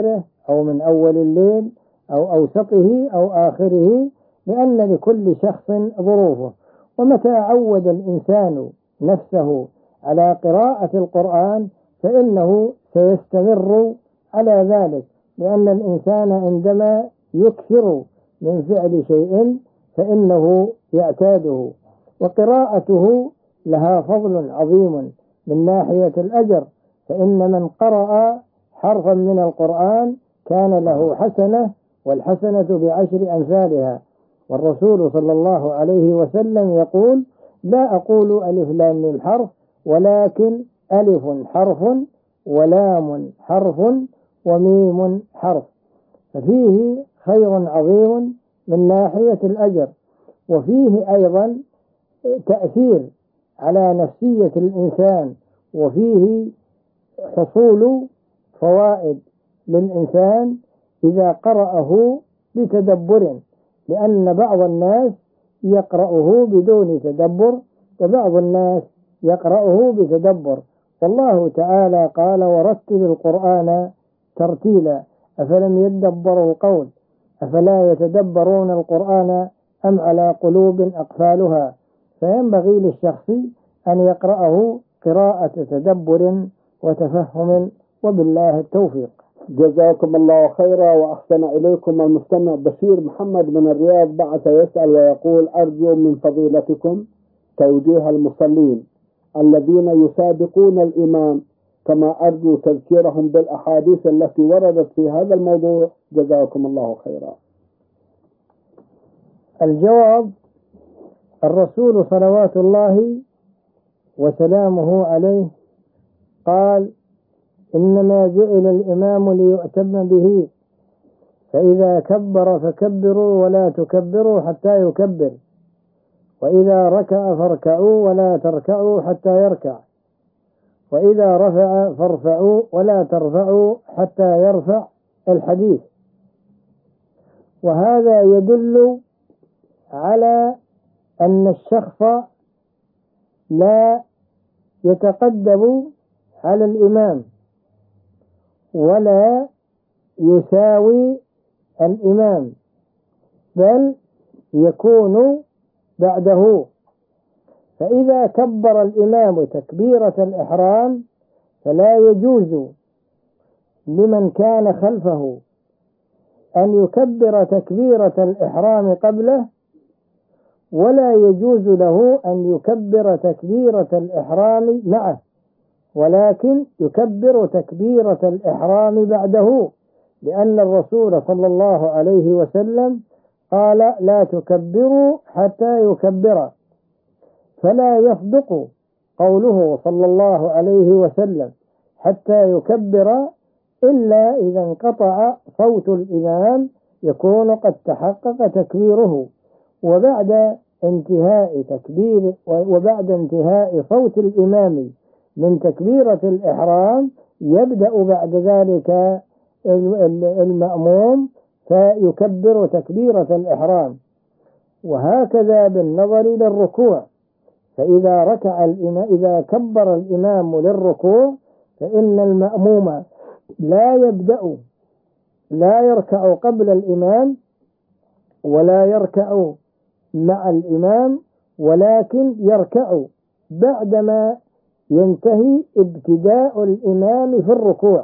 أو من أول الليل أو أوسطه أو آخره، لأن لكل شخص ظروفه. ومتى عود الإنسان نفسه على قراءة القرآن فإنه سيستمر على ذلك، لأن الإنسان عندما يكثر من فعل شيء فإنه يعتاده. وقراءته لها فضل عظيم من ناحية الأجر، فإن من قرأ حرفا من القرآن كان له حسنة، والحسنة بعشر أمثالها. والرسول صلى الله عليه وسلم يقول: لا أقول ألف لام ميم حرف، ولكن ألف حرف ولام حرف وميم حرف. ففيه خير عظيم من ناحية الأجر، وفيه أيضا تأثير على نفسية الإنسان، وفيه حصول فوائد للإنسان إذا قرأه بتدبر، لأن بعض الناس يقرأه بدون تدبر وبعض الناس يقرأه بتدبر. والله تعالى قال: ورتل القرآن ترتيلا أفلم يدبروا القول أفلا يتدبرون القرآن أم على قلوب أقفالها. فينبغي للشخص أن يقرأه قراءة تدبر وتفهم، وبالله التوفيق. جزاكم الله خيرا وأحسن إليكم. المستمع بشير محمد من الرياض بعث يسأل ويقول: أرجو من فضيلتكم توجيه المصلين الذين يسابقون الإمام، كما أرجو تذكيرهم بالأحاديث التي وردت في هذا الموضوع، جزاكم الله خيرا. الجواب: الرسول صلوات الله وسلامه عليه قال: إنما جعل الإمام ليؤتم به، فإذا كبر فكبروا ولا تكبروا حتى يكبر، وإذا ركع فاركعوا ولا تركعوا حتى يركع، وإذا رفع فارفعوا ولا ترفعوا حتى يرفع. الحديث. وهذا يدل على أن الشخص لا يتقدم على الإمام ولا يساوي الإمام، بل يكون بعده. فإذا كبر الإمام تكبيرة الإحرام فلا يجوز لمن كان خلفه أن يكبر تكبيرة الإحرام قبله، ولا يجوز له أن يكبر تكبيرة الإحرام معه، ولكن يكبر تكبيرة الإحرام بعده، لأن الرسول صلى الله عليه وسلم قال: لا تكبروا حتى يكبر. فلا يصدق قوله صلى الله عليه وسلم حتى يكبر إلا إذا انقطع صوت الإمام يكون قد تحقق تكبيره، وبعد انتهاء صوت الإمام من تكبيرة الإحرام يبدأ بعد ذلك المأموم فيكبر تكبيرة الإحرام. وهكذا بالنظر للركوع، إذا كبر الإمام للركوع فإن المأموم لا يركع قبل الإمام ولا يركع مع الإمام، ولكن يركع بعدما ينتهي ابتداء الإمام في الركوع،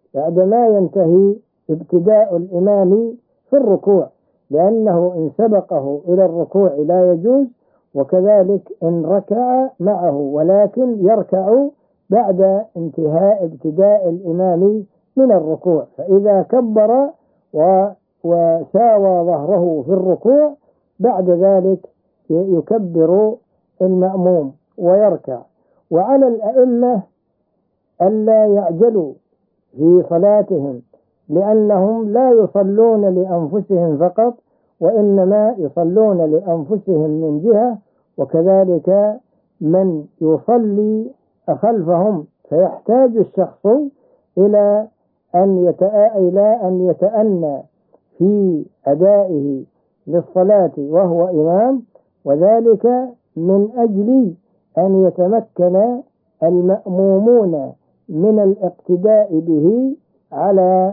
لأنه إن سبقه إلى الركوع لا يجوز، وكذلك إن ركع معه، ولكن يركع بعد انتهاء ابتداء الإمام من الركوع. فإذا كبر وساوى ظهره في الركوع بعد ذلك يكبر المأموم ويركع. وعلى الأئمة ألا يعجلوا في صلاتهم، لأنهم لا يصلون لأنفسهم فقط، وإنما يصلون لأنفسهم من جهة، وكذلك من يصلي خلفهم، فيحتاج الشخص إلى أن يتأنى في أدائه للصلاة وهو إمام، وذلك من أجل أن يتمكن المأمومون من الاقتداء به على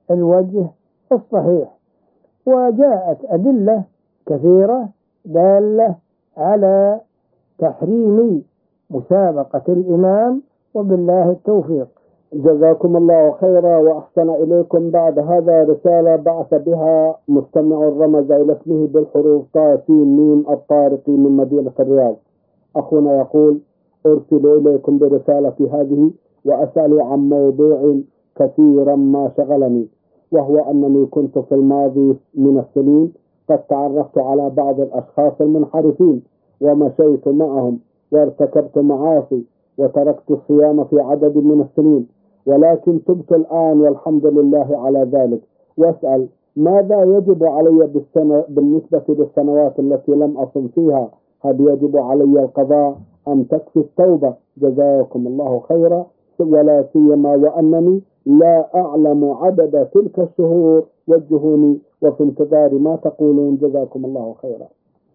الوجه الصحيح. وجاءت أدلة كثيرة دالة على تحريم مسابقة الإمام، وبالله التوفيق. جزاكم الله خيرا وأحسن إليكم. بعد هذا رسالة بعث بها مستمع رمز إلى اسمه بالحروف طاء سين ميم الطارقي من مدينة الرياض. أخونا يقول: أرسل إليكم برسالة هذه وأسأل عن موضوع كثيرا ما شغلني، وهو أنني كنت في الماضي من السنين قد تعرفت على بعض الأشخاص المنحرفين ومشيت معهم وارتكبت معاصي وتركت الصيام في عدد من السنين، ولكن تبت الآن والحمد لله على ذلك. واسأل ماذا يجب علي بالنسبة للسنوات التي لم أصم فيها؟ هل يجب علي القضاء أم تكفي التوبة؟ جزاكم الله خيرا، ولا سيما وأنني لا أعلم عدد تلك الشهور، وجهوني وفي انتظار ما تقولون. جزاكم الله خيرا.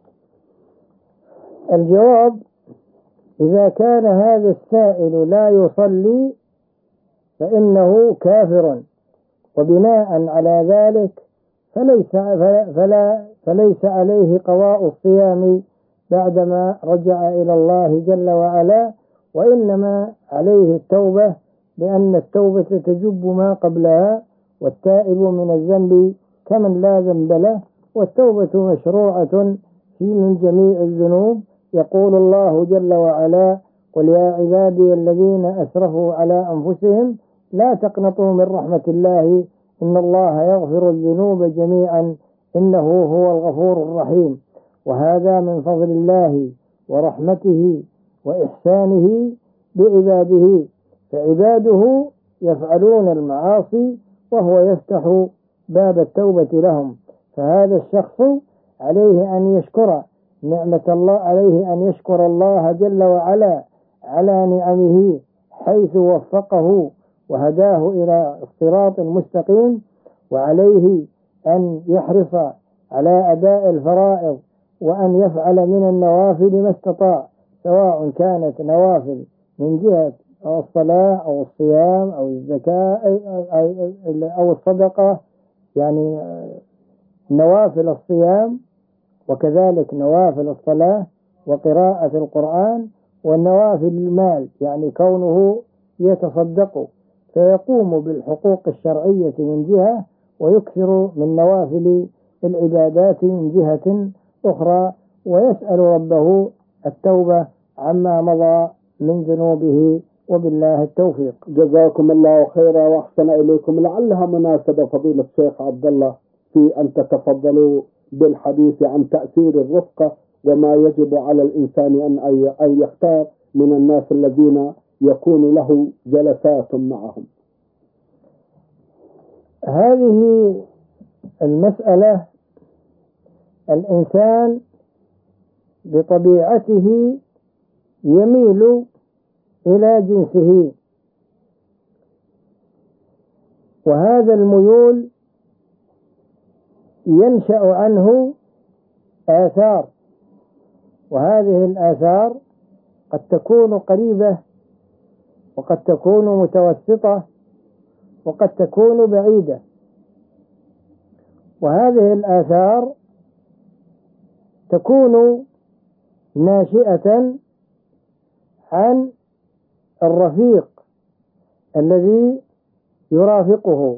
الجواب: إذا كان هذا السائل لا يصلي فإنه كافر، وبناء على ذلك فليس عليه قضاء الصيام بعدما رجع إلى الله جل وعلا، وإنما عليه التوبة، لأن التوبة تجب ما قبلها، والتائب من الذنب كمن لا ذنب له، والتوبة مشروعة في من جميع الذنوب. يقول الله جل وعلا: قل يا عبادي الذين أسرفوا على أنفسهم لا تقنطوا من رحمة الله إن الله يغفر الذنوب جميعا إنه هو الغفور الرحيم. وهذا من فضل الله ورحمته وإحسانه بعباده، فعباده يفعلون المعاصي وهو يفتح باب التوبة لهم، فهذا الشخص عليه أن يشكر نعمة الله، عليه أن يشكر الله جل وعلا على نعمه حيث وفقه وهداه إلى الصراط المستقيم، وعليه أن يحرص على أداء الفرائض وأن يفعل من النوافل ما استطاع، سواء كانت نوافل من جهة الصلاة أو الصيام أو الزكاة أو الصدقة، يعني نوافل الصيام وكذلك نوافل الصلاة وقراءة القرآن، والنوافل المال يعني كونه يتصدق فيقوم بالحقوق الشرعية من جهة، ويكثر من نوافل العبادات من جهة أخرى، ويسأل ربه التوبة عما مضى من ذنوبه، وبالله التوفيق. جزاكم الله خيرا وأحسن إليكم. لعلها مناسبة فضيلة الشيخ عبد الله في أن تتفضلوا بالحديث عن تأثير الرفقة وما يجب على الإنسان أن يختار من الناس الذين يكون له جلسات معهم. هذه المسألة الإنسان بطبيعته يميل إلى جنسه، وهذا الميول ينشأ عنه آثار، وهذه الآثار قد تكون قريبة وقد تكون متوسطة وقد تكون بعيدة، وهذه الآثار تكون ناشئة عن الرفيق الذي يرافقه.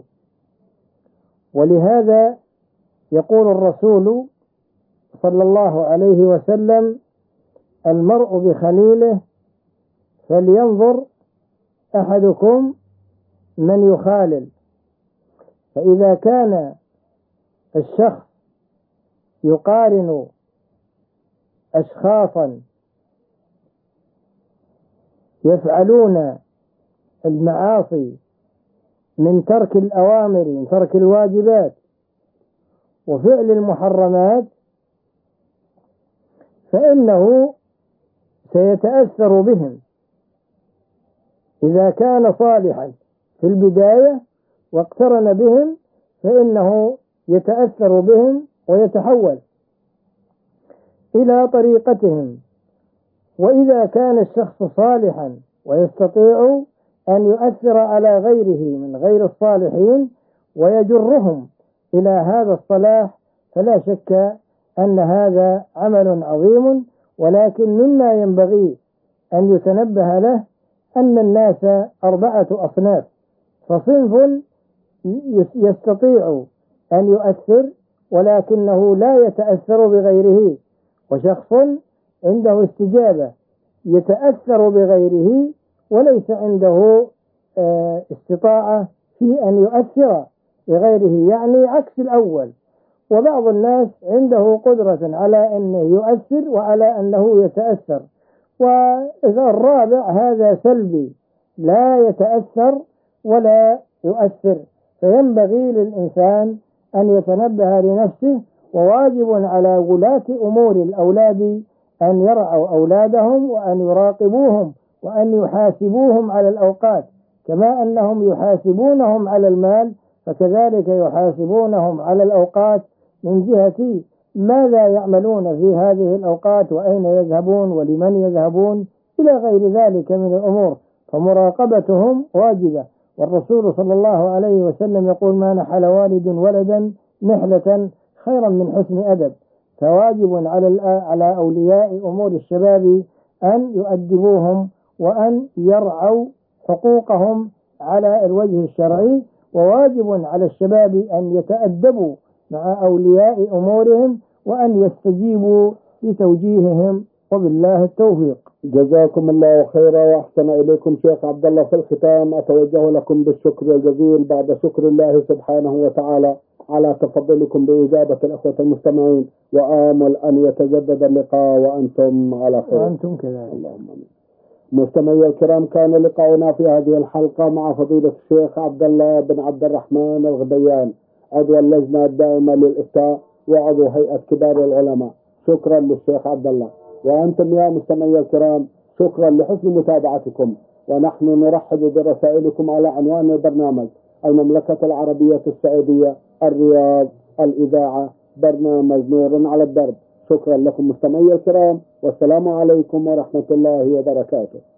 ولهذا يقول الرسول صلى الله عليه وسلم: المرء بخليله فلينظر أحدكم من يخالل. فإذا كان الشخص يقارن أشخاصا يفعلون المعاصي من ترك الأوامر، من ترك الواجبات وفعل المحرمات، فإنه سيتأثر بهم. إذا كان صالحا في البداية واقترن بهم فإنه يتأثر بهم ويتحول إلى طريقتهم. وإذا كان الشخص صالحا ويستطيع أن يؤثر على غيره من غير الصالحين ويجرهم إلى هذا الصلاح، فلا شك أن هذا عمل عظيم. ولكن مما ينبغي أن يتنبه له أن الناس 4 أصناف، فصنف يستطيع أن يؤثر ولكنه لا يتأثر بغيره، وشخص عنده استجابة يتأثر بغيره وليس عنده استطاعة في أن يؤثر بغيره، يعني عكس الأول. وبعض الناس عنده قدرة على أنه يؤثر وعلى أنه يتأثر، والرابع هذا سلبي لا يتأثر ولا يؤثر. فينبغي للإنسان أن يتنبه لنفسه، وواجب على ولاة أمور الأولاد أن يرعوا أولادهم وأن يراقبوهم وأن يحاسبوهم على الأوقات، كما أنهم يحاسبونهم على المال فكذلك يحاسبونهم على الأوقات، من جهة ماذا يعملون في هذه الأوقات وأين يذهبون ولمن يذهبون إلى غير ذلك من الأمور، فمراقبتهم واجبة. والرسول صلى الله عليه وسلم يقول: ما نحل والد ولدا نحلة خيرا من حسن أدب. فواجب على أولياء أمور الشباب أن يؤدبوهم وأن يرعوا حقوقهم على الوجه الشرعي، وواجب على الشباب أن يتأدبوا مع أولياء أمورهم وأن يستجيبوا لتوجيههم، وبالله التوفيق. جزاكم الله خيرا وأحسن إليكم شيخ عبد الله. في الختام أتوجه لكم بالشكر الجزيل بعد شكر الله سبحانه وتعالى على تفضلكم بإجابة الأخوة المستمعين، وآمل أن يتجدد اللقاء وأنتم على خير. وأنتم كذلك. اللهم آمين. مستمعي الكرام، كان لقاؤنا في هذه الحلقة مع فضيلة الشيخ عبد الله بن عبد الرحمن الغبيان، عضو اللجنة الدائمة للإفتاء وعضو هيئة كبار العلماء. شكرا للشيخ عبد الله. وأنتم يا مستمعي الكرام شكرا لحسن متابعتكم، ونحن نرحب برسائلكم على عنوان البرنامج: المملكة العربية السعودية، الرياض، الإذاعة، برنامج نور على الدرب. شكرا لكم مستمعي الكرام، والسلام عليكم ورحمة الله وبركاته.